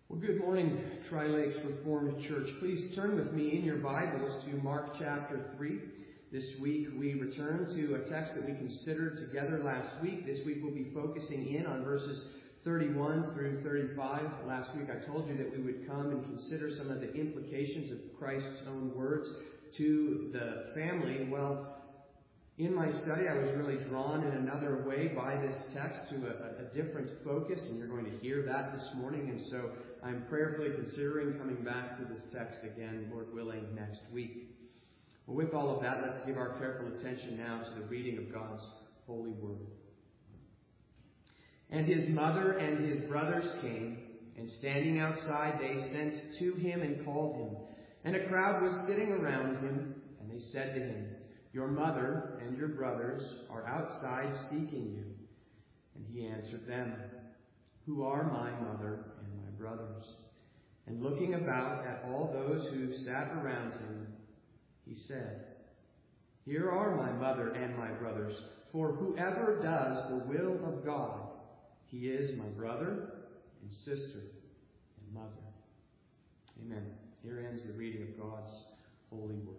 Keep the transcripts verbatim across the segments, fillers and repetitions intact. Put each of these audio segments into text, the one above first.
Well, good morning, Tri-Lakes Reformed Church. Please turn with me in your Bibles to Mark chapter three. This week we return to a text that we considered together last week. This week we'll be focusing in on verses thirty-one through thirty-five. Last week I told you that we would come and consider some of the implications of Christ's own words to the family. Well, in my study, I was really drawn in another way by this text to a, a different focus, and you're going to hear that this morning. And so I'm prayerfully considering coming back to this text again, Lord willing, next week. Well, with all of that, let's give our careful attention now to the reading of God's holy word. And his mother and his brothers came, and standing outside they sent to him and called him. And a crowd was sitting around him, and they said to him, "Your mother and your brothers are outside seeking you." And he answered them, "Who are my mother and my brothers?" And looking about at all those who sat around him, he said, "Here are my mother and my brothers, for whoever does the will of God, he is my brother and sister and mother." Amen. Here ends the reading of God's holy word.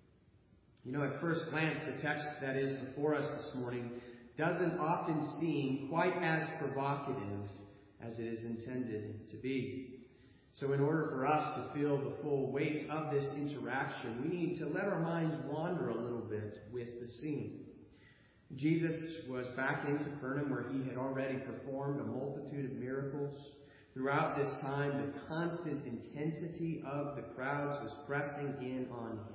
You know, at first glance, the text that is before us this morning doesn't often seem quite as provocative as it is intended to be. So in order for us to feel the full weight of this interaction, we need to let our minds wander a little bit with the scene. Jesus was back in Capernaum, where he had already performed a multitude of miracles. Throughout this time, the constant intensity of the crowds was pressing in on him.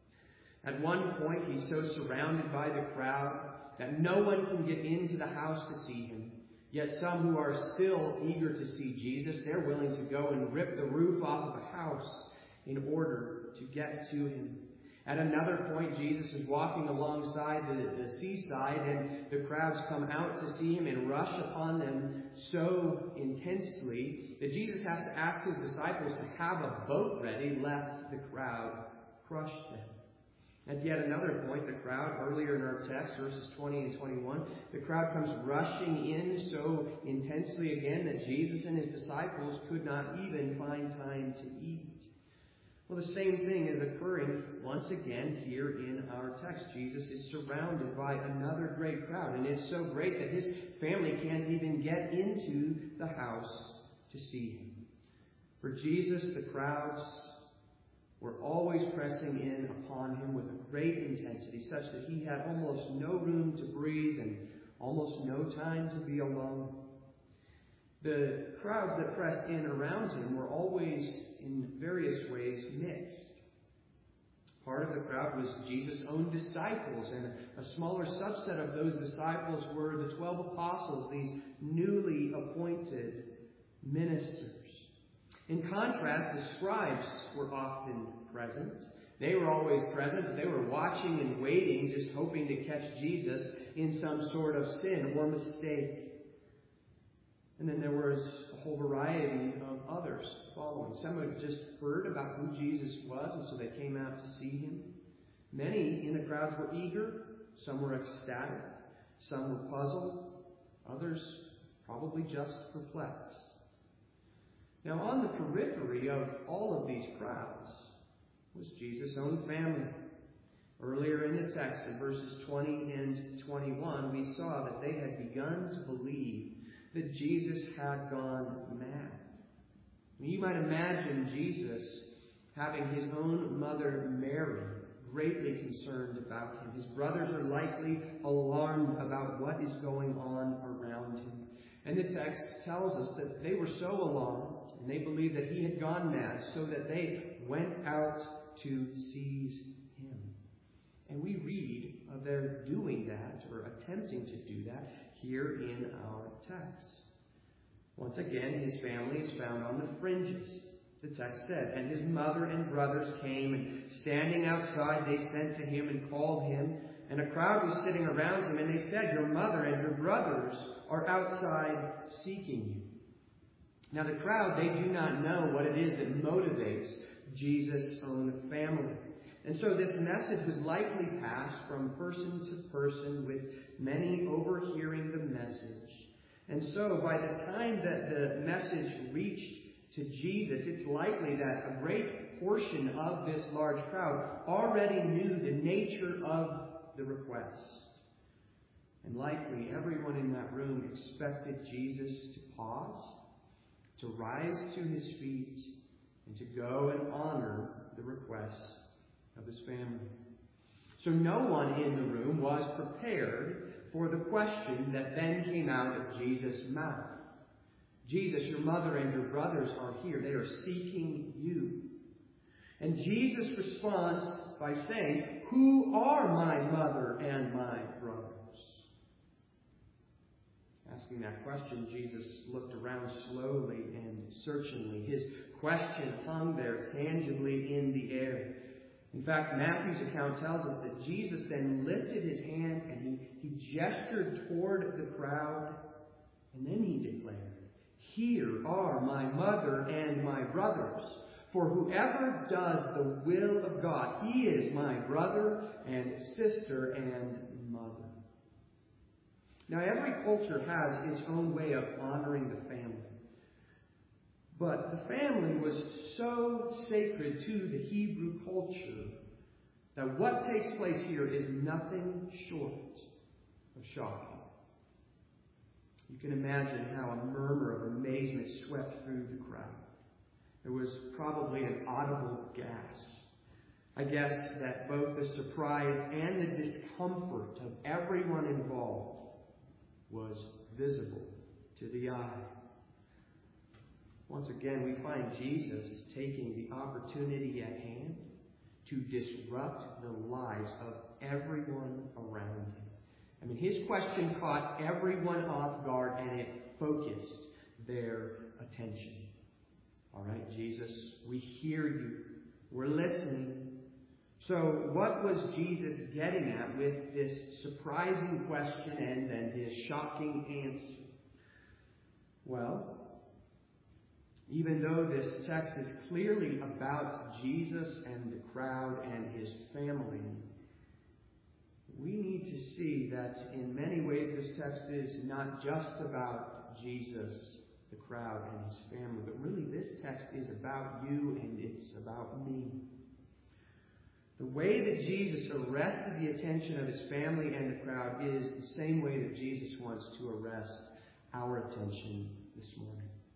At one point, he's so surrounded by the crowd that no one can get into the house to see him. Yet some who are still eager to see Jesus, they're willing to go and rip the roof off of a house in order to get to him. At another point, Jesus is walking alongside the, the seaside, and the crowds come out to see him and rush upon them so intensely that Jesus has to ask his disciples to have a boat ready lest the crowd crush them. At yet another point, the crowd, earlier in our text, verses twenty and twenty-one, the crowd comes rushing in so intensely again that Jesus and his disciples could not even find time to eat. Well, the same thing is occurring once again here in our text. Jesus is surrounded by another great crowd, and it's so great that his family can't even get into the house to see him. For Jesus, the crowds were always pressing in upon him with a great intensity, such that he had almost no room to breathe and almost no time to be alone. The crowds that pressed in around him were always, in various ways, mixed. Part of the crowd was Jesus' own disciples, and a smaller subset of those disciples were the twelve apostles, these newly appointed ministers. In contrast, the scribes were often present. They were always present, but they were watching and waiting, just hoping to catch Jesus in some sort of sin or mistake. And then there was a whole variety of others following. Some had just heard about who Jesus was, and so they came out to see him. Many in the crowds were eager. Some were ecstatic. Some were puzzled. Others probably just perplexed. Now, on the periphery of all of these crowds was Jesus' own family. Earlier in the text, in verses twenty and twenty-one, we saw that they had begun to believe that Jesus had gone mad. You might imagine Jesus having his own mother, Mary, greatly concerned about him. His brothers are likely alarmed about what is going on around him. And the text tells us that they were so alarmed, and they believed that he had gone mad, so that they went out to seize him. And we read of their doing that, or attempting to do that, here in our text. Once again, his family is found on the fringes. The text says, "And his mother and brothers came, and standing outside they sent to him and called him. And a crowd was sitting around him, and they said, 'Your mother and your brothers are outside seeking you.'" Now the crowd, they do not know what it is that motivates Jesus' own family. And so this message was likely passed from person to person, with many overhearing the message. And so by the time that the message reached to Jesus, it's likely that a great portion of this large crowd already knew the nature of the request. And likely everyone in that room expected Jesus to pause, to rise to his feet, and to go and honor the request of his family. So no one in the room was prepared for the question that then came out of Jesus' mouth. Jesus, your mother and your brothers are here. They are seeking you. And Jesus responds by saying, who are my mother and my brothers? Asking that question, Jesus looked around slowly and searchingly. His question hung there tangibly in the air. In fact, Matthew's account tells us that Jesus then lifted his hand and he, he gestured toward the crowd, and then he declared, here are my mother and my brothers. For whoever does the will of God, he is my brother and sister and mother. Now, every culture has its own way of honoring the family. But the family was so sacred to the Hebrew culture that what takes place here is nothing short of shocking. You can imagine how a murmur of amazement swept through the crowd. There was probably an audible gasp. I guess that both the surprise and the discomfort of everyone involved was visible to the eye. Once again, we find Jesus taking the opportunity at hand to disrupt the lives of everyone around him. I mean, his question caught everyone off guard and it focused their attention. All right, Jesus, we hear you. We're listening. So what was Jesus getting at with this surprising question and then his shocking answer? Well, even though this text is clearly about Jesus and the crowd and his family, we need to see that in many ways this text is not just about Jesus, the crowd, and his family, but really this text is about you and it's about me. The way that Jesus arrested the attention of his family and the crowd is the same way that Jesus wants to arrest our attention this morning.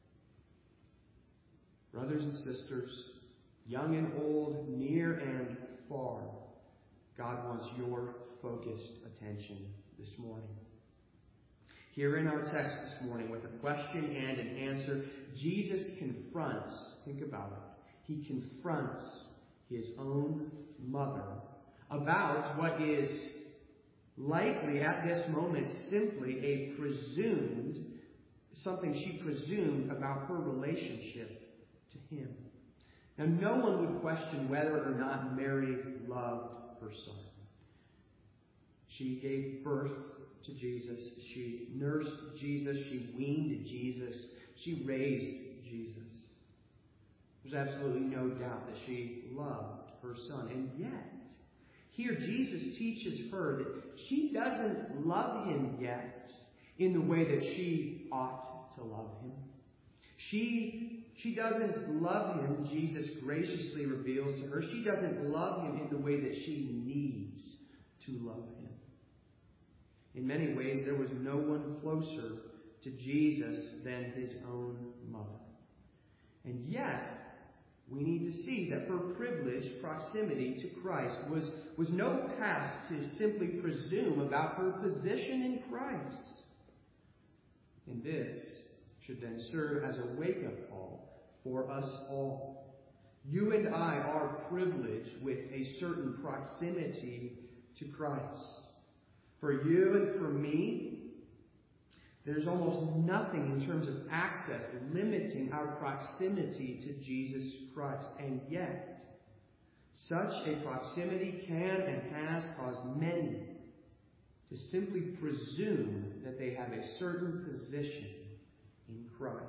Brothers and sisters, young and old, near and far, God wants your focused attention this morning. Here in our text this morning, with a question and an answer, Jesus confronts, think about it, he confronts his own mother about what is likely at this moment simply a presumed, something she presumed about her relationship to him. Now, no one would question whether or not Mary loved her son. She gave birth to Jesus. She nursed Jesus. She weaned Jesus. She raised Jesus. There's absolutely no doubt that she loved her son. And yet, here Jesus teaches her that she doesn't love him yet in the way that she ought to love him. She, she doesn't love him, Jesus graciously reveals to her. She doesn't love him in the way that she needs to love him. In many ways, there was no one closer to Jesus than his own mother. And yet, we need to see that her privileged proximity to Christ was, was no pass to simply presume about her position in Christ. And this should then serve as a wake-up call for us all. You and I are privileged with a certain proximity to Christ. For you and for me, there's almost nothing in terms of access limiting our proximity to Jesus Christ. And yet, such a proximity can and has caused many to simply presume that they have a certain position in Christ.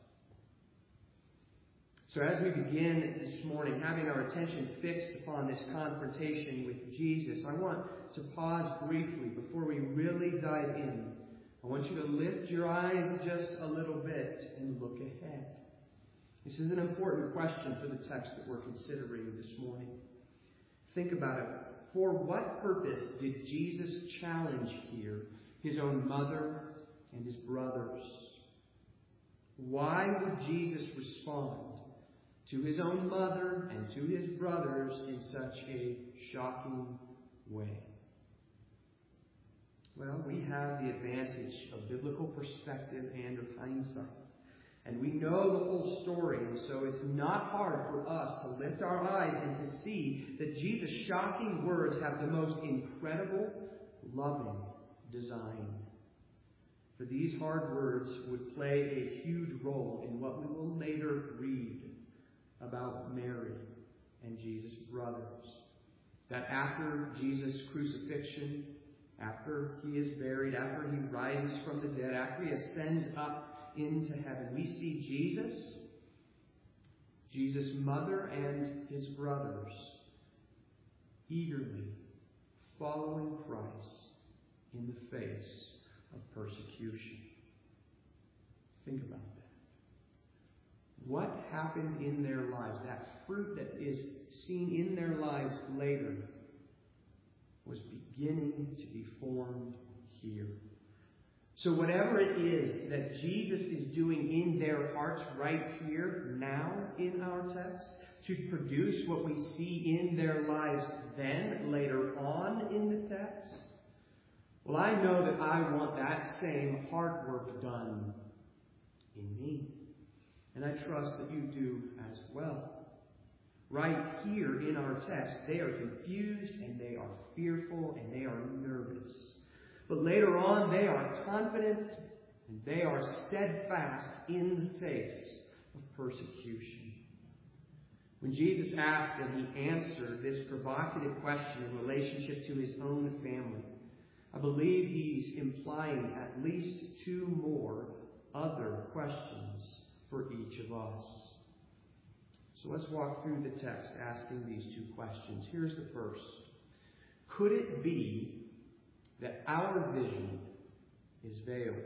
So as we begin this morning, having our attention fixed upon this confrontation with Jesus, I want to pause briefly before we really dive in. I want you to lift your eyes just a little bit and look ahead. This is an important question for the text that we're considering this morning. Think about it. For what purpose did Jesus challenge here his own mother and his brothers? Why would Jesus respond to his own mother and to his brothers in such a shocking way? Well, we have the advantage of biblical perspective and of hindsight. And we know the whole story, and so it's not hard for us to lift our eyes and to see that Jesus' shocking words have the most incredible, loving design. For these hard words would play a huge role in what we will later read about Mary and Jesus' brothers. That after Jesus' crucifixion, after he is buried, after he rises from the dead, after he ascends up into heaven, we see Jesus, Jesus' mother and his brothers eagerly following Christ in the face of persecution. Think about that. What happened in their lives, that fruit that is seen in their lives later, was beginning to be formed here. So whatever it is that Jesus is doing in their hearts right here, now in our text, to produce what we see in their lives then, later on in the text, well, I know that I want that same hard work done in me. And I trust that you do as well. Right here in our text, they are confused and they are fearful and they are nervous. But later on, they are confident and they are steadfast in the face of persecution. When Jesus asked and he answered this provocative question in relationship to his own family, I believe he's implying at least two more other questions for each of us. So let's walk through the text asking these two questions. Here's the first. Could it be that our vision is veiled?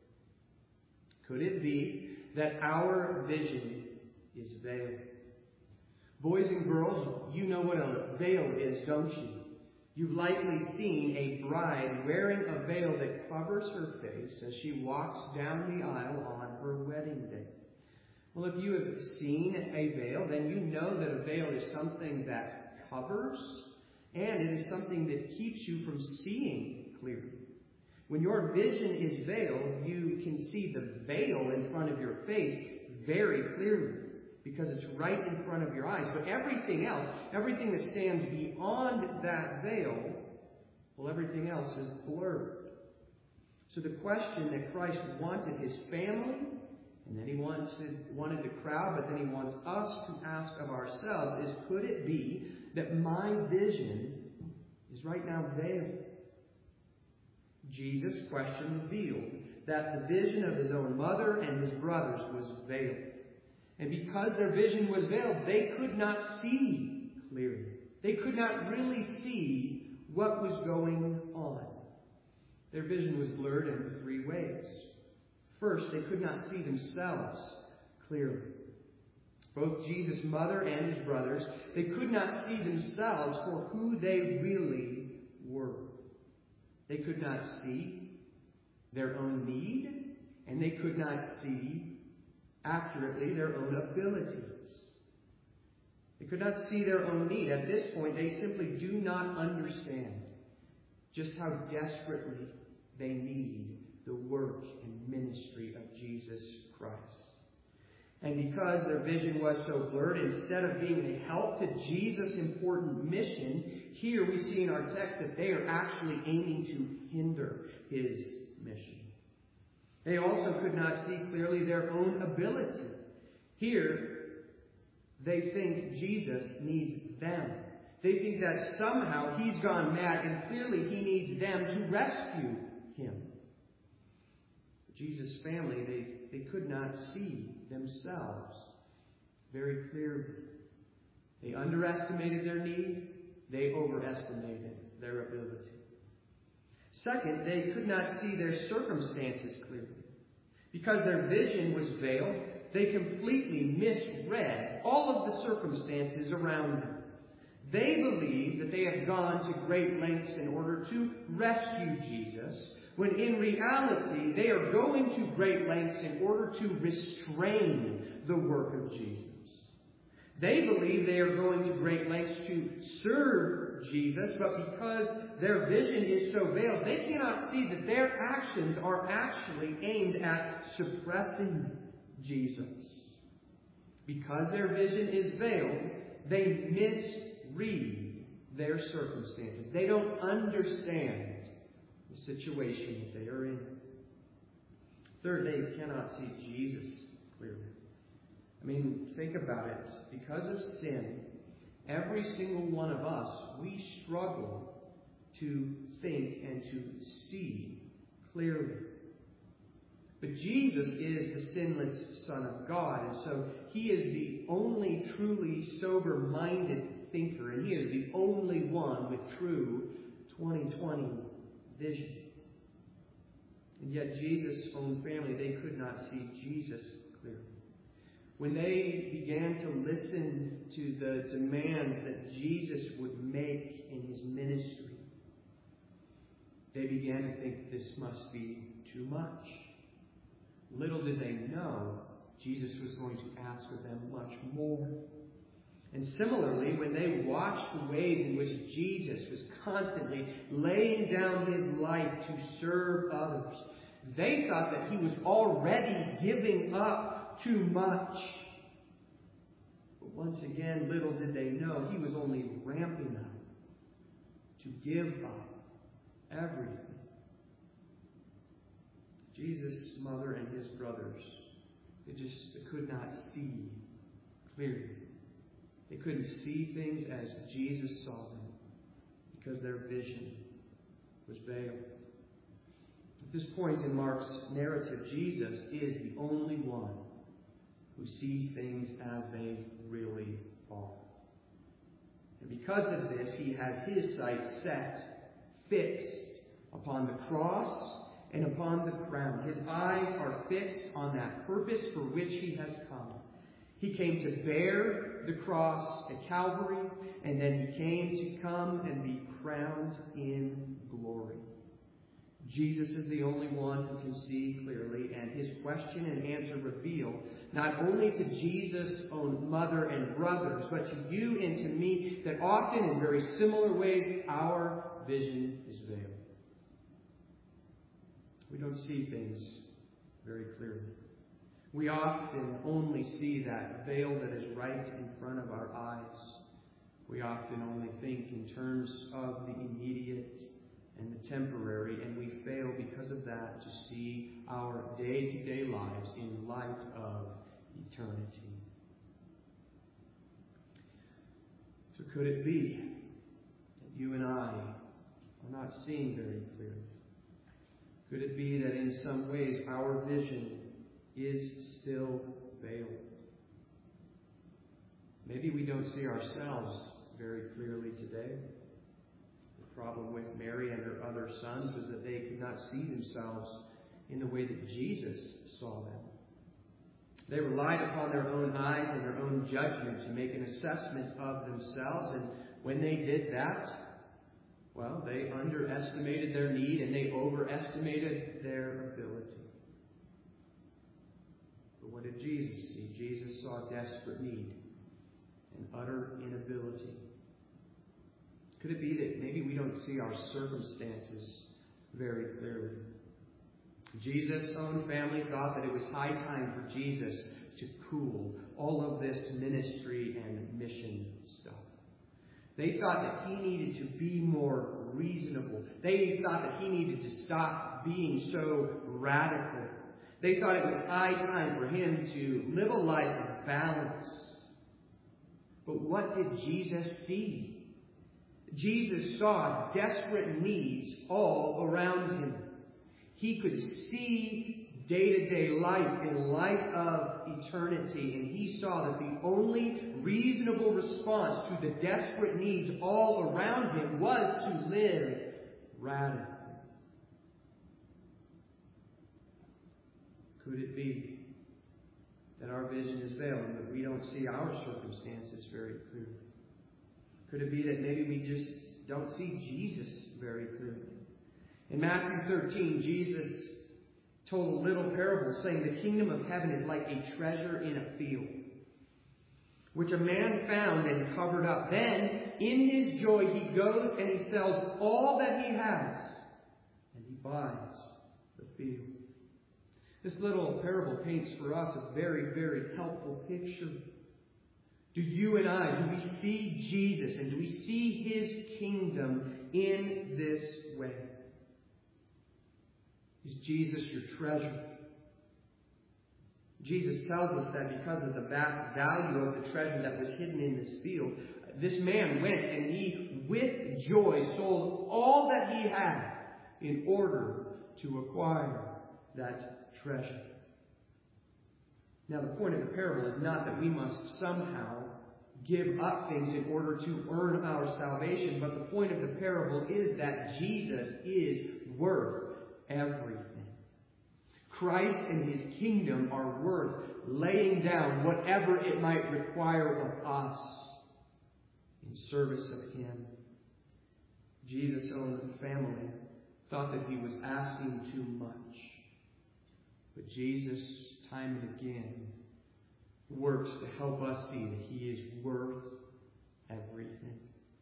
Could it be that our vision is veiled? Boys and girls, you know what a veil is, don't you? You've likely seen a bride wearing a veil that covers her face as she walks down the aisle on her wedding day. Well, if you have seen a veil, then you know that a veil is something that covers, and it is something that keeps you from seeing clearly. When your vision is veiled, you can see the veil in front of your face very clearly because it's right in front of your eyes. But everything else, everything that stands beyond that veil, well, everything else is blurred. So the question that Christ wanted his family, and then he wanted, wanted the crowd, but then he wants us to ask of ourselves is, could it be that my vision is right now veiled? Jesus' question revealed that the vision of his own mother and his brothers was veiled. And because their vision was veiled, they could not see clearly. They could not really see what was going on. Their vision was blurred in three ways. First, they could not see themselves clearly. Both Jesus' mother and his brothers, they could not see themselves for who they really were. They could not see their own need, and they could not see accurately their own abilities. They could not see their own need. At this point, they simply do not understand just how desperately they need the work and ministry of Jesus Christ. And because their vision was so blurred, instead of being a help to Jesus' important mission, here we see in our text that they are actually aiming to hinder his mission. They also could not see clearly their own ability. Here, they think Jesus needs them. They think that somehow he's gone mad and clearly he needs them to rescue him. Jesus' family, they, they could not see themselves very clearly. They underestimated their need. They overestimated their ability. Second, they could not see their circumstances clearly. Because their vision was veiled, they completely misread all of the circumstances around them. They believe that they have gone to great lengths in order to rescue Jesus, when in reality they are going to great lengths in order to restrain the work of Jesus. They believe they are going to great lengths to serve Jesus, but because their vision is so veiled, they cannot see that their actions are actually aimed at suppressing Jesus. Because their vision is veiled, they misread their circumstances. They don't understand the situation that they are in. Third, they cannot see Jesus clearly. I mean, think about it. Because of sin, every single one of us, we struggle to think and to see clearly. But Jesus is the sinless Son of God, and so He is the only truly sober-minded thinker, and He is the only one with true twenty twenty vision. And yet Jesus' own family, they could not see Jesus clearly. When they began to listen to the demands that Jesus would make in His ministry, they began to think this must be too much. Little did they know Jesus was going to ask of them much more. And similarly, when they watched the ways in which Jesus was constantly laying down His life to serve others, they thought that He was already giving up too much. But once again, little did they know He was only ramping up to give up everything. Jesus' mother and His brothers, they just they could not see clearly. They couldn't see things as Jesus saw them because their vision was veiled. At this point in Mark's narrative, Jesus is the only one who sees things as they really are. And because of this, He has His sight set, fixed upon the cross and upon the crown. His eyes are fixed on that purpose for which He has come. He came to bear the cross at Calvary, and then He came to come and be crowned in glory. Jesus is the only one who can see clearly, and His question and answer reveal not only to Jesus' own mother and brothers, but to you and to me, that often in very similar ways our vision is veiled. We don't see things very clearly. We often only see that veil that is right in front of our eyes. We often only think in terms of the immediate and the temporary, and we fail because of that to see our day-to-day lives in light of eternity. So could it be that you and I are not seeing very clearly? Could it be that in some ways our vision is still veiled? Maybe we don't see ourselves very clearly today. The problem with Mary and her other sons was that they could not see themselves in the way that Jesus saw them. They relied upon their own eyes and their own judgment to make an assessment of themselves, and when they did that, well, they underestimated their need and they overestimated their ability. But what did Jesus see? Jesus saw desperate need and utter inability. Could it be that maybe we don't see our circumstances very clearly? Jesus' own family thought that it was high time for Jesus to cool all of this ministry and mission stuff. They thought that He needed to be more reasonable. They thought that He needed to stop being so radical. They thought it was high time for Him to live a life of balance. But what did Jesus see? Jesus saw desperate needs all around Him. He could see day-to-day life in light of eternity, and He saw that the only reasonable response to the desperate needs all around Him was to live radically. Could it be that our vision is veiled and that we don't see our circumstances very clearly? Could it be that maybe we just don't see Jesus very clearly? In Matthew thirteen, Jesus told a little parable saying the kingdom of heaven is like a treasure in a field, which a man found and covered up. Then, in his joy, he goes and he sells all that he has, and he buys the field. This little parable paints for us a very, very helpful picture. Do you and I, do we see Jesus and do we see His kingdom in this way? Is Jesus your treasure? Jesus tells us that because of the vast value of the treasure that was hidden in this field, this man went and he, with joy, sold all that he had in order to acquire that treasure. Now, the point of the parable is not that we must somehow give up things in order to earn our salvation, but the point of the parable is that Jesus is worth everything. Christ and His kingdom are worth laying down whatever it might require of us in service of Him. Jesus' own family thought that He was asking too much. But Jesus, time and again, works to help us see that He is worth everything.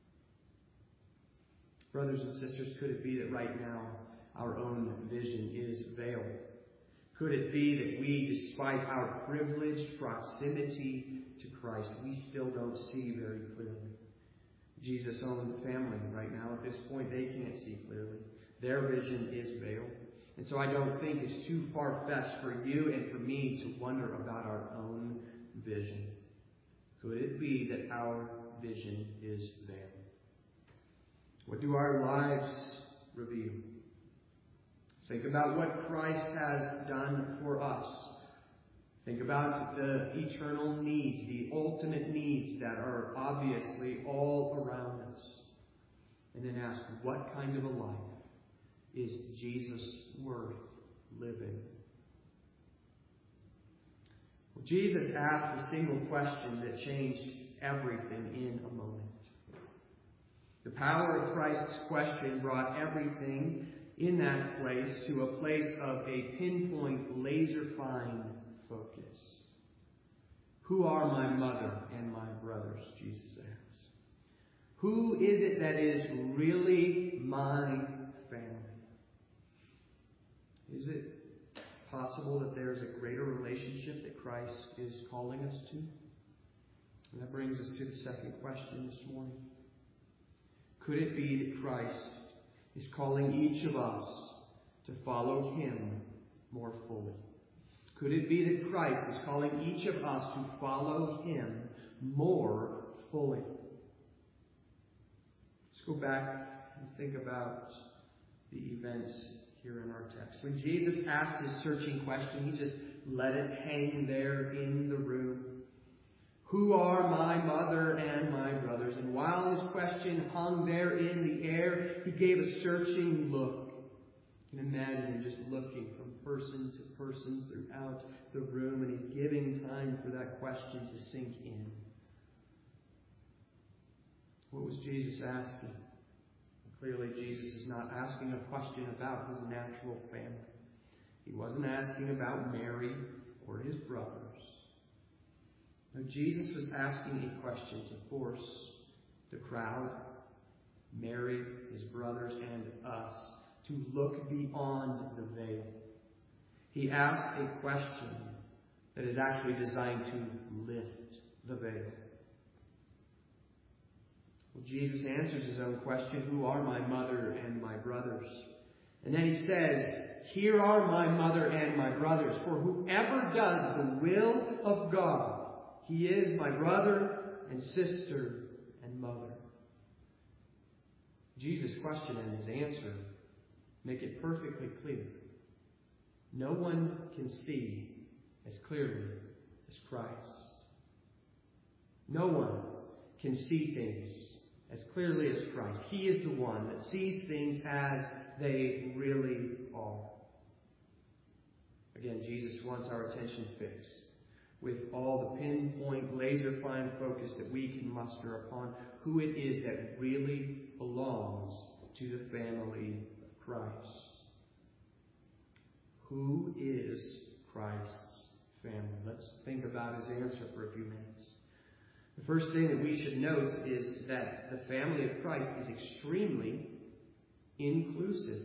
Brothers and sisters, could it be that right now our own vision is veiled? Could it be that we, despite our privileged proximity to Christ, we still don't see very clearly? Jesus' own family right now, at this point, they can't see clearly. Their vision is veiled. And so I don't think it's too far-fetched for you and for me to wonder about our own vision. Could it be that our vision is veiled? What do our lives reveal? Think about what Christ has done for us. Think about the eternal needs, the ultimate needs that are obviously all around us. And then ask, what kind of a life is Jesus worth living? Well, Jesus asked a single question that changed everything in a moment. The power of Christ's question brought everything in that place to a place of a pinpoint, laser-fine focus. Who are my mother and my brothers? Jesus asks. Who is it that is really my family? Is it possible that there is a greater relationship that Christ is calling us to? And that brings us to the second question this morning. Could it be that Christ is calling each of us to follow Him more fully? Could it be that Christ is calling each of us to follow Him more fully? Let's go back and think about the events here in our text. When Jesus asked His searching question, He just let it hang there in the room. Who are my mother and my brothers? And while His question hung there in the air, He gave a searching look. You can imagine Him just looking from person to person throughout the room, and He's giving time for that question to sink in. What was Jesus asking? Clearly, Jesus is not asking a question about His natural family. He wasn't asking about Mary or His brothers. No, Jesus was asking a question to force the crowd, Mary, His brothers, and us to look beyond the veil. He asked a question that is actually designed to lift the veil. Well, Jesus answers His own question, who are my mother and my brothers? And then He says, here are my mother and my brothers, for whoever does the will of God, he is my brother and sister and mother. Jesus' question and His answer make it perfectly clear. No one can see as clearly as Christ. No one can see things as clearly as Christ. He is the one that sees things as they really are. Again, Jesus wants our attention fixed with all the pinpoint, laser-fine focus that we can muster upon who it is that really belongs to the family of Christ. Who is Christ's family? Let's think about his answer for a few minutes. The first thing that we should note is that the family of Christ is extremely inclusive.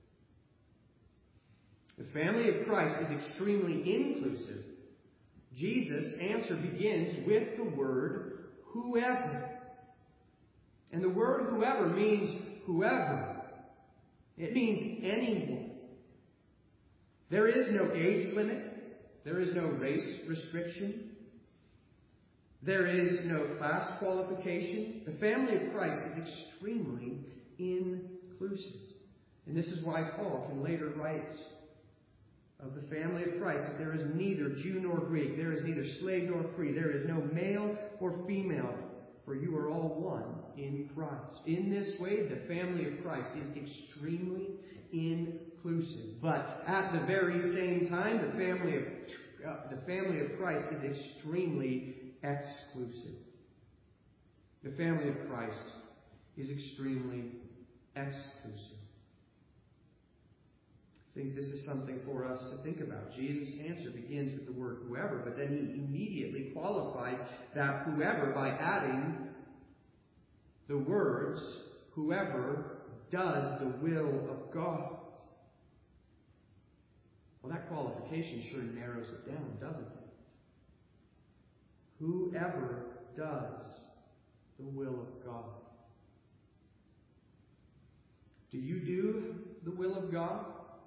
The family of Christ is extremely inclusive. Jesus' answer begins with the word whoever. And the word whoever means whoever. It means anyone. There is no age limit. There is no race restriction. There is no class qualification. The family of Christ is extremely inclusive. And this is why Paul can later write of the family of Christ that there is neither Jew nor Greek, there is neither slave nor free, there is no male or female, for you are all one in Christ. In this way, the family of Christ is extremely inclusive. But at the very same time, the family of uh, the family of Christ is extremely exclusive. The family of Christ is extremely exclusive. I think this is something for us to think about. Jesus' answer begins with the word whoever, but then he immediately qualifies that whoever by adding the words, whoever does the will of God. Well, that qualification sure narrows it down, doesn't it? Whoever does the will of God. Do you do the will of God?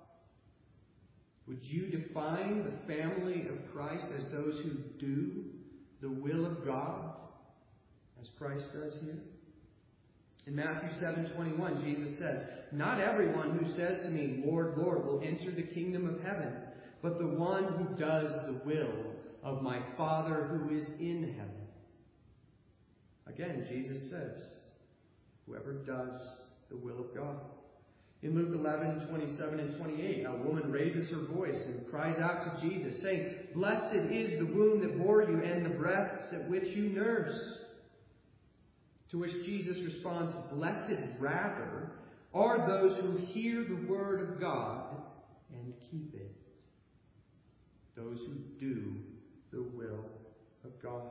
Would you define the family of Christ as those who do the will of God, as Christ does here? In Matthew seven twenty-one, Jesus says, "Not everyone who says to me, 'Lord, Lord,' will enter the kingdom of heaven, but the one who does the will of my Father who is in heaven." Again, Jesus says, whoever does the will of God. In Luke eleven twenty-seven and twenty-eight, a woman raises her voice and cries out to Jesus, saying, "Blessed is the womb that bore you and the breasts at which you nurse." To which Jesus responds, "Blessed rather are those who hear the word of God and keep it." Those who do the will of God.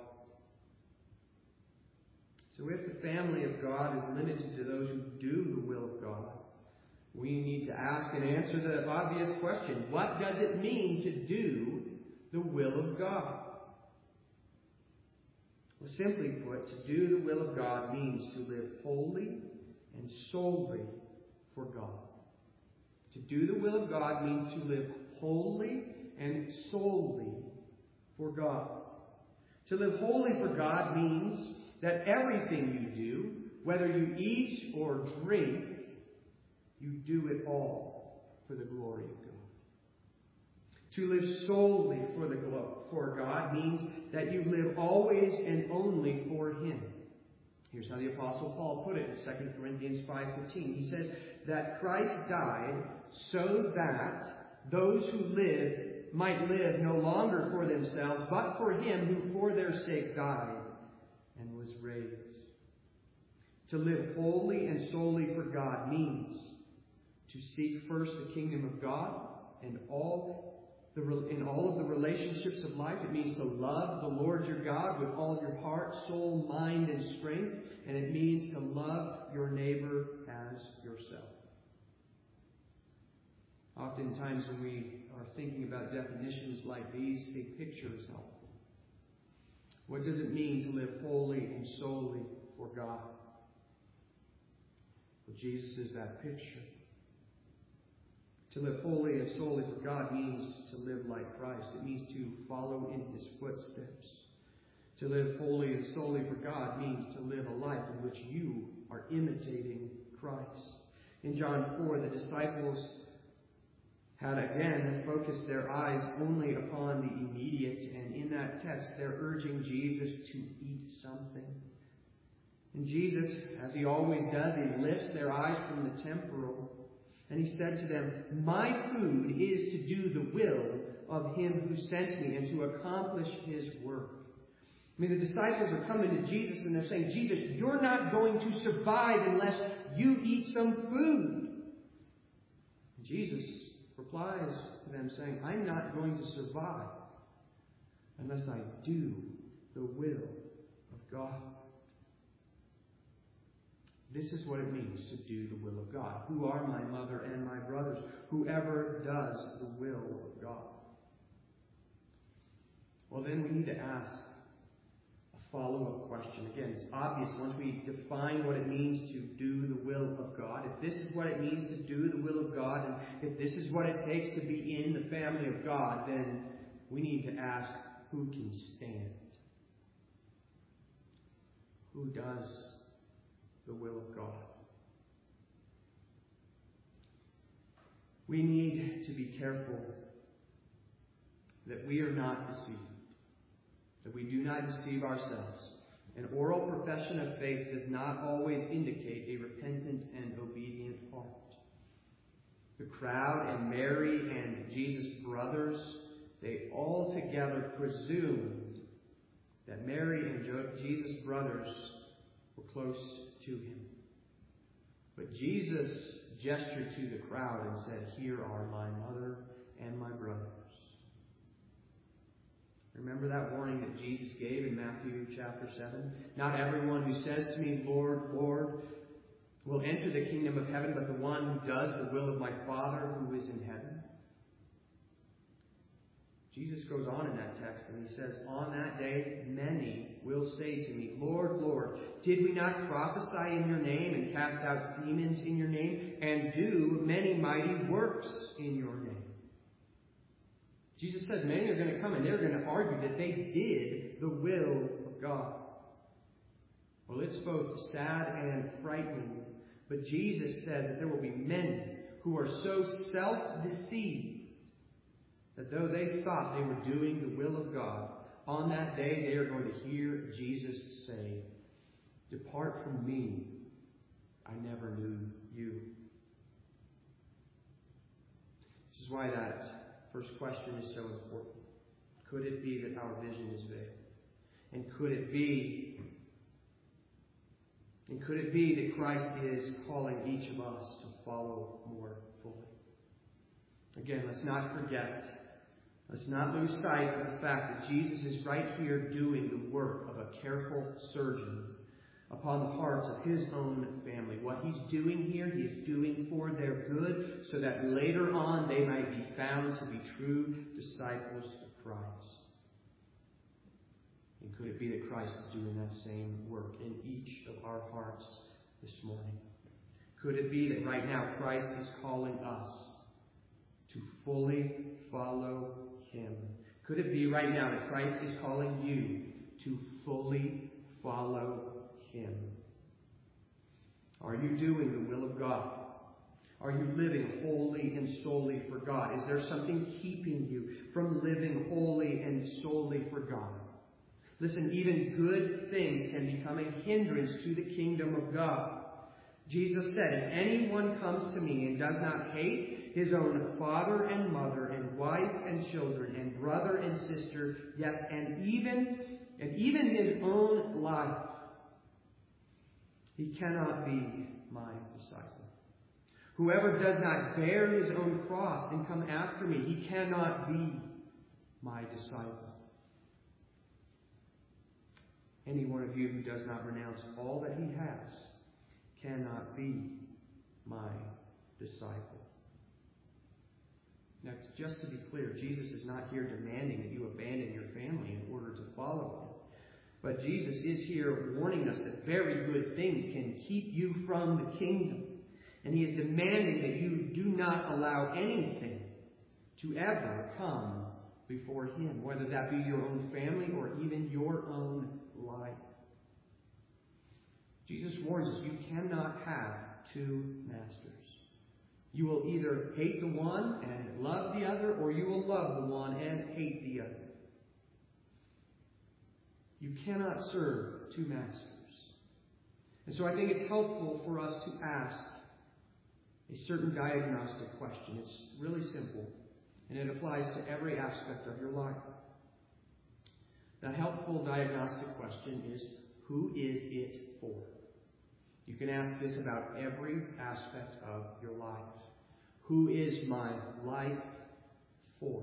So if the family of God is limited to those who do the will of God, we need to ask and answer the obvious question: what does it mean to do the will of God? Well, simply put, to do the will of God means to live wholly and solely for God. To do the will of God means to live wholly and solely for God. To live wholly for God means that everything you do, whether you eat or drink, you do it all for the glory of God. To live solely for the for God means that you live always and only for Him. Here's how the Apostle Paul put it in Second Corinthians five fifteen. He says that Christ died so that those who live might live no longer for themselves, but for Him who for their sake died and was raised. To live wholly and solely for God means to seek first the kingdom of God and all the, in all of the relationships of life. It means to love the Lord your God with all your heart, soul, mind, and strength. And it means to love your neighbor as yourself. Oftentimes when we are thinking about definitions like these, a picture is helpful. What does it mean to live wholly and solely for God? Well, Jesus is that picture. To live wholly and solely for God means to live like Christ. It means to follow in His footsteps. To live wholly and solely for God means to live a life in which you are imitating Christ. In John four, the disciples had again focused their eyes only upon the immediate, and in that text they're urging Jesus to eat something. And Jesus, as He always does, He lifts their eyes from the temporal, and He said to them, "My food is to do the will of him who sent me and to accomplish his work. I mean, the disciples are coming to Jesus and they're saying, Jesus, you're not going to survive unless you eat some food. And Jesus replies to them saying, I'm not going to survive unless I do the will of God. This is what it means to do the will of God. Who are my mother and my brothers? Whoever does the will of God. Well, then we need to ask a follow-up question. Again, it's obvious once we define what it means to do the will of God. If this is what it means to do the will of God, and if this is what it takes to be in the family of God, then we need to ask, who can stand? Who does the will of God? We need to be careful that we are not deceived, that we do not deceive ourselves. An oral profession of faith does not always indicate a repentant and obedient heart. The crowd and Mary and Jesus' brothers, they all together presumed that Mary and Jesus' brothers were close to him. But Jesus gestured to the crowd and said, here are my mother and my brothers. Remember that warning that Jesus gave in Matthew chapter seven? Not everyone who says to me, Lord, Lord, will enter the kingdom of heaven, but the one who does the will of my Father who is in heaven. Jesus goes on in that text and he says, on that day many will say to me, Lord, Lord, did we not prophesy in your name and cast out demons in your name and do many mighty works in your name? Jesus says many are going to come and they're going to argue that they did the will of God. Well, it's both sad and frightening, but Jesus says that there will be many who are so self-deceived that though they thought they were doing the will of God, on that day they are going to hear Jesus say, depart from me, I never knew you. This is why that first question is so important. Could it be that our vision is veiled? And could it be, and could it be that Christ is calling each of us to follow more fully? Again, let's not forget, let's not lose sight of the fact that Jesus is right here doing the work of a careful surgeon upon the hearts of his own family. What he's doing here, he is doing for their good, so that later on they might be found to be true disciples of Christ. And could it be that Christ is doing that same work in each of our hearts this morning? Could it be that right now Christ is calling us to fully follow him? Could it be right now that Christ is calling you to fully follow him? Are you doing the will of God? Are you living wholly and solely for God? Is there something keeping you from living wholly and solely for God? Listen, even good things can become a hindrance to the kingdom of God. Jesus said, if anyone comes to me and does not hate his own father and mother and wife and children and brother and sister, yes, and even, and even his own life, he cannot be my disciple. Whoever does not bear his own cross and come after me, he cannot be my disciple. Any one of you who does not renounce all that he has cannot be my disciple. Now, just to be clear, Jesus is not here demanding that you abandon your family in order to follow him. But Jesus is here warning us that very good things can keep you from the kingdom. And he is demanding that you do not allow anything to ever come before him, whether that be your own family or even your own life. Jesus warns us you cannot have two masters. You will either hate the one and love the other, or you will love the one and hate the other. You cannot serve two masters. And so I think it's helpful for us to ask a certain diagnostic question. It's really simple. and it applies to every aspect of your life. The helpful diagnostic question is, who is it for? You can ask this about every aspect of your life. Who is my life for?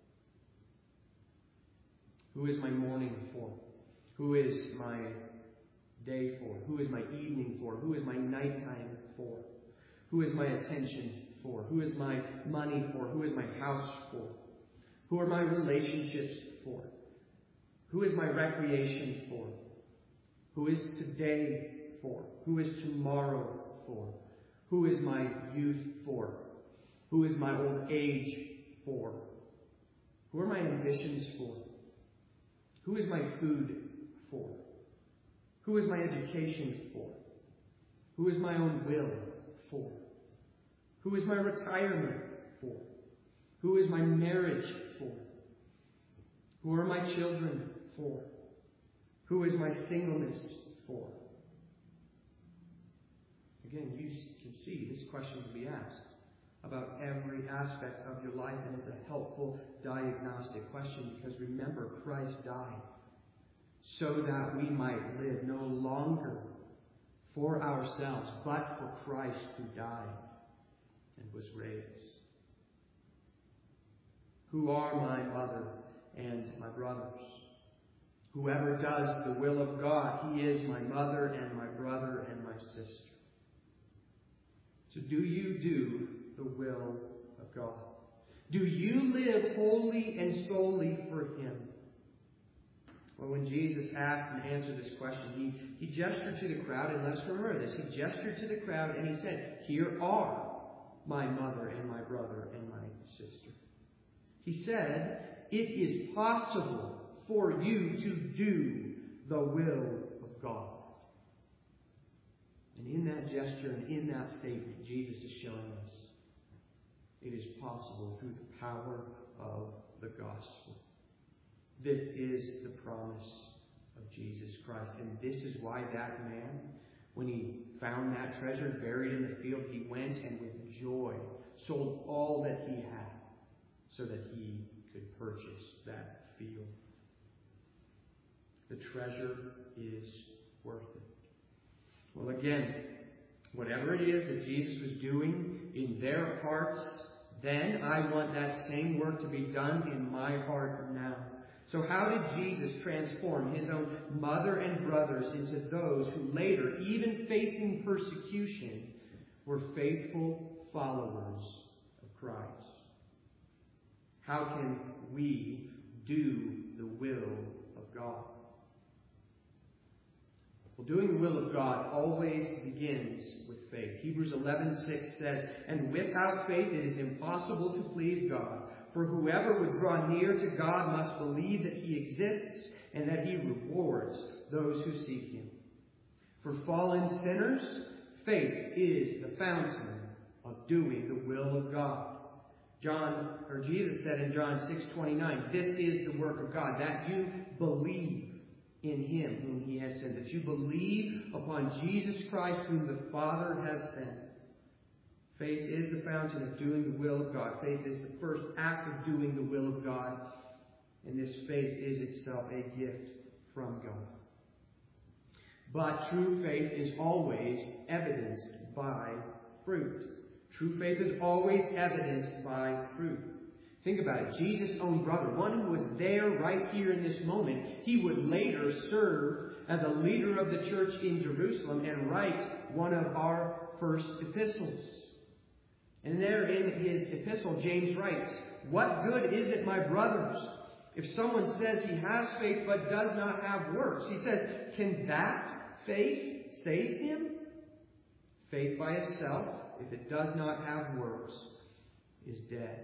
Who is my morning for? Who is my day for? Who is my evening for? Who is my nighttime for? Who is my attention for? Who is my money for? Who is my house for? Who are my relationships for? Who is my recreation for? Who is today for? Who is tomorrow for? Who is my youth for? Who is my old age for? Who are my ambitions for? Who is my food for? Who is my education for? Who is my own will for? Who is my retirement for? Who is my marriage for? Who are my children for? Who is my singleness for? Again, you can see this question can be asked about every aspect of your life, and it's a helpful diagnostic question because remember, Christ died so that we might live no longer for ourselves, but for Christ who died and was raised. Who are my mother and my brothers? Whoever does the will of God, he is my mother and my brother and my sister. So do you do the will of God? Do you live wholly and solely for Him? Well, when Jesus asked and answered this question, he, he gestured to the crowd, and let us remember this. He gestured to the crowd and he said, "Here are my mother and my brother and my sister." He said, it is possible for you to do the will of God. And in that gesture and in that statement, Jesus is showing us it is possible through the power of the gospel. This is the promise of Jesus Christ. And this is why that man, when he found that treasure buried in the field, he went and with joy sold all that he had so that he could purchase that field. The treasure is worth it. Well, again, whatever it is that Jesus was doing in their hearts then, I want that same work to be done in my heart now. So how did Jesus transform his own mother and brothers into those who later, even facing persecution, were faithful followers of Christ? How can we do the will of God? Well, doing the will of God always begins with faith. Hebrews eleven six says, "And without faith it is impossible to please God. For whoever would draw near to God must believe that He exists and that He rewards those who seek Him." For fallen sinners, faith is the fountain of doing the will of God. John, or Jesus said in John six twenty-nine, "This is the work of God, that you believe in Him whom He has sent," that you believe upon Jesus Christ whom the Father has sent. Faith is the fountain of doing the will of God. Faith is the first act of doing the will of God. And this faith is itself a gift from God. But true faith is always evidenced by fruit. True faith is always evidenced by fruit. Think about it. Jesus' own brother, one who was there right here in this moment, he would later serve as a leader of the church in Jerusalem and write one of our first epistles. And there in his epistle, James writes, "What good is it, my brothers, if someone says he has faith but does not have works?" He says, can that faith save him? Faith by itself, if it does not have works, is dead.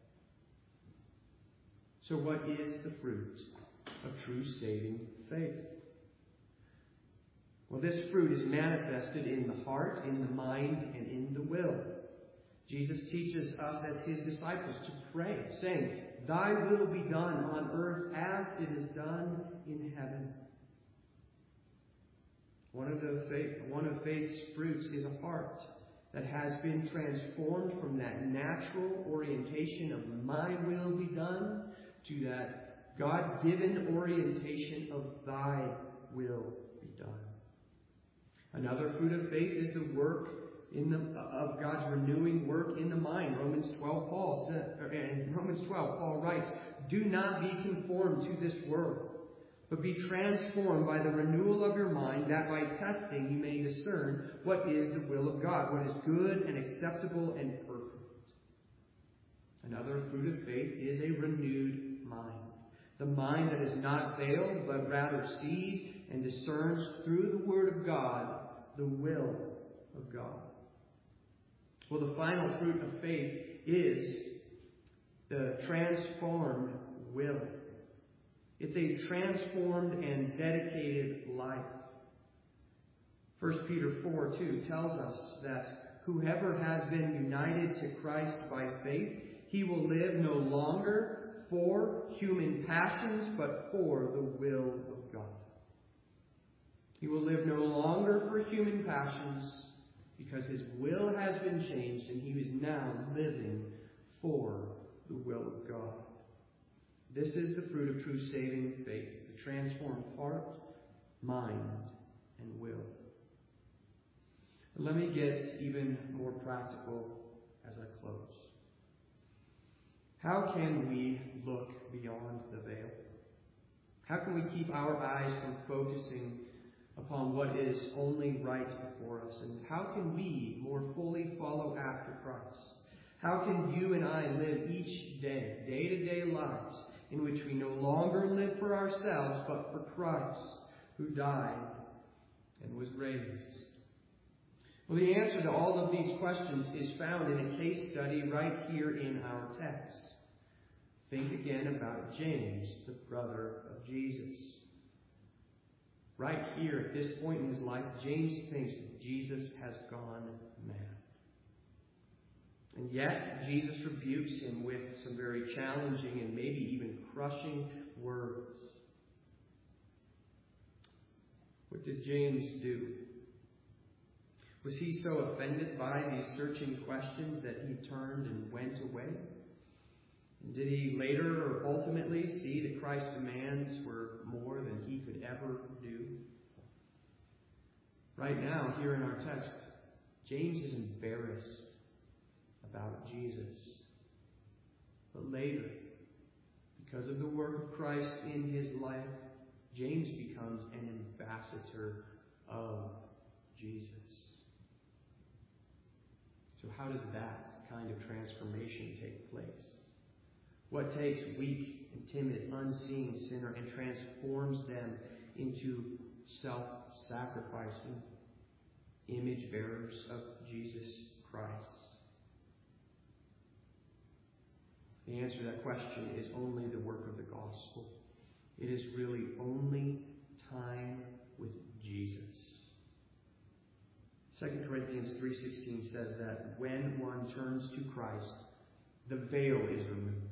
So what is the fruit of true saving faith? Well, this fruit is manifested in the heart, in the mind, and in the will. Jesus teaches us as His disciples to pray, saying, "Thy will be done on earth as it is done in heaven." One of the faith, one of faith's fruits is a heart. that has been transformed from that natural orientation of my will be done to that God-given orientation of thy will be done. Another fruit of faith is the work in the, of God's renewing work in the mind. Romans twelve, Paul said, or in Romans twelve, Paul writes, "Do not be conformed to this world, but be transformed by the renewal of your mind, that by testing you may discern what is the will of God, what is good and acceptable and perfect." Another fruit of faith is a renewed mind. The mind that is not veiled, but rather sees and discerns through the Word of God the will of God. Well, the final fruit of faith is the transformed will. It's a transformed and dedicated life. First Peter four two tells us that whoever has been united to Christ by faith, he will live no longer for human passions, but for the will of God. He will live no longer for human passions because his will has been changed and he is now living for the will of God. This is the fruit of true saving faith, the transformed heart, mind, and will. But let me get even more practical as I close. How can we look beyond the veil? How can we keep our eyes from focusing upon what is only right before us? And how can we more fully follow after Christ? How can you and I live each day, day-to-day lives, in which we no longer live for ourselves, but for Christ, who died and was raised? Well, the answer to all of these questions is found in a case study right here in our text. Think again about James, the brother of Jesus. Right here at this point in his life, James thinks that Jesus has gone mad. And yet, Jesus rebukes him with some very challenging and maybe even crushing words. What did James do? Was he so offended by these searching questions that he turned and went away? And did he later or ultimately see that Christ's demands were more than he could ever do? Right now, here in our text, James is embarrassed about Jesus. But later, because of the work of Christ in his life, James becomes an ambassador of Jesus. So how does that kind of transformation take place? What takes weak and timid, unseen sinner and transforms them into self-sacrificing image bearers of Jesus Christ? The answer to that question is only the work of the gospel. It is really only time with Jesus. Second Corinthians three sixteen says that when one turns to Christ, the veil is removed.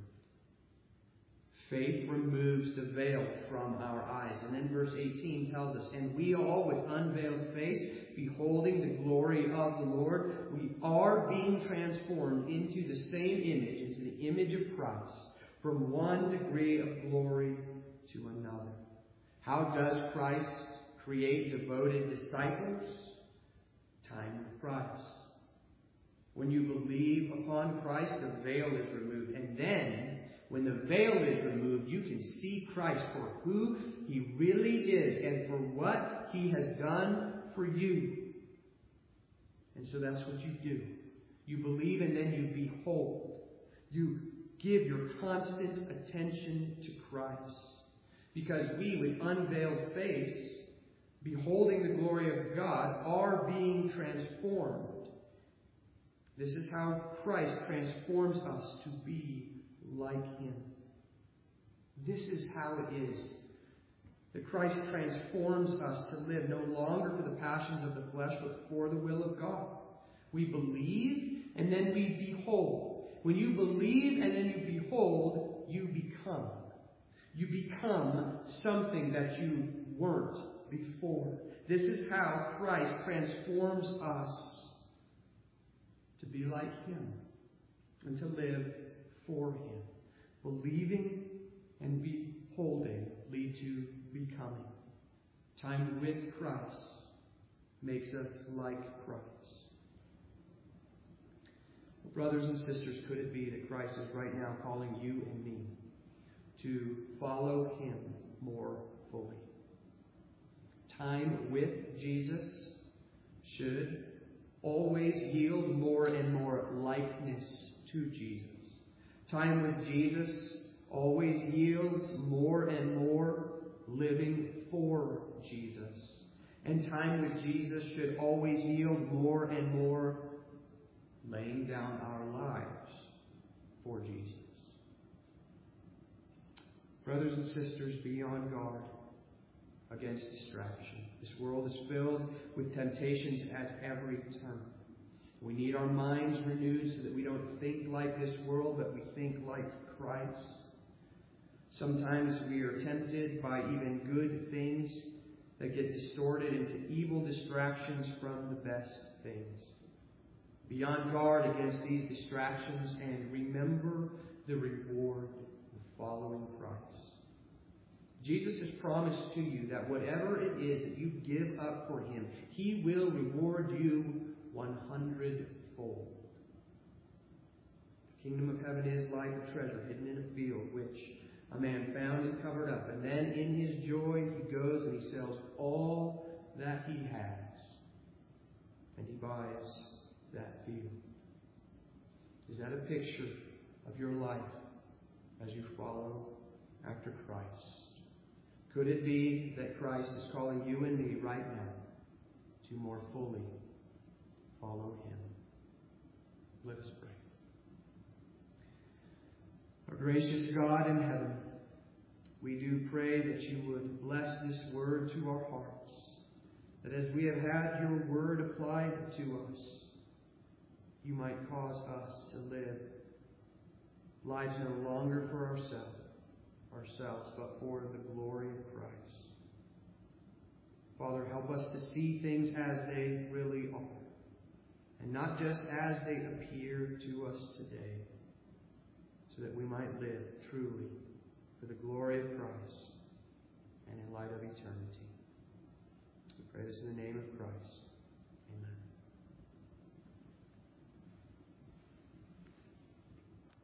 Faith removes the veil from our eyes. And then verse eighteen tells us, "And we all with unveiled face, beholding the glory of the Lord," we are being transformed into the same image, into the image of Christ, from one degree of glory to another. How does Christ create devoted disciples? Time with Christ. When you believe upon Christ, the veil is removed. And then, when the veil is removed, you can see Christ for who he really is and for what he has done for you. And so that's what you do. You believe and then you behold. You give your constant attention to Christ. Because we, with unveiled face, beholding the glory of God, are being transformed. This is how Christ transforms us to be like him. This is how it is that Christ transforms us to live no longer for the passions of the flesh, but for the will of God. We believe and then we behold. When you believe and then you behold, you become. You become something that you weren't before. This is how Christ transforms us. to be like Him and to live for Him. Believing and beholding lead to becoming. Time with Christ makes us like Christ. Brothers and sisters, could it be that Christ is right now calling you and me to follow Him more fully? Time with Jesus should always yield more and more likeness to Jesus. Time with Jesus always yields more and more living for Jesus. And time with Jesus should always yield more and more laying down our lives for Jesus. Brothers and sisters, be on guard against distraction. This world is filled with temptations at every turn. We need our minds renewed so that we don't think like this world, but we think like Christ. Sometimes we are tempted by even good things that get distorted into evil distractions from the best things. Be on guard against these distractions and remember the reward of following Christ. Jesus has promised to you that whatever it is that you give up for Him, He will reward you one hundredfold. The kingdom of heaven is like a treasure hidden in a field, which a man found and covered up. And then in his joy he goes and he sells all that he has. And he buys that field. Is that a picture of your life as you follow after Christ? Could it be that Christ is calling you and me right now to more fully follow Him? Let us pray. Our gracious God in heaven, we do pray that you would bless this word to our hearts, that as we have had your word applied to us, you might cause us to live lives no longer for ourselves, ourselves, but for the glory of Christ. Father, help us to see things as they really are, and not just as they appear to us today, so that we might live truly for the glory of Christ and in light of eternity. We pray this in the name of Christ.